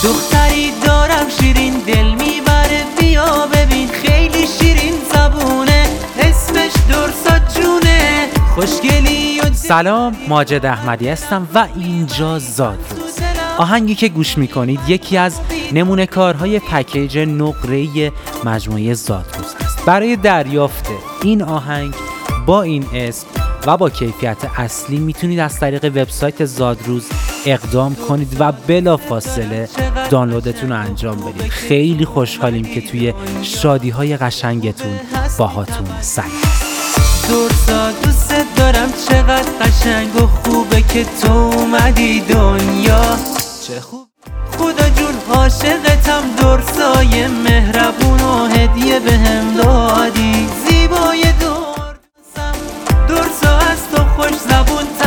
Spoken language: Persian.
دختری دارم شیرین دل میبره بیا ببین خیلی شیرین زبونه اسمش درسا جونه خوشگلی و سلام، ماجد احمدی هستم و اینجا زادروز. آهنگی که گوش میکنید یکی از نمونه کارهای پکیج نقره‌ای مجموعه زادروز است. برای دریافت این آهنگ با این اسم و با کیفیت اصلی میتونید از طریق وبسایت زادروز اقدام کنید و بلافاصله دانلودتون رو انجام بدید. خیلی خوشحالیم که توی شادی‌های قشنگتون باهاتون سعی. درسا دوست دارم چقدر قشنگ و خوبه که تو اومدی دنیا چه خوب خدا جون عاشقتم درسای مهربون و هدیه بهم دادی زیبای درسا از تو خوش زبون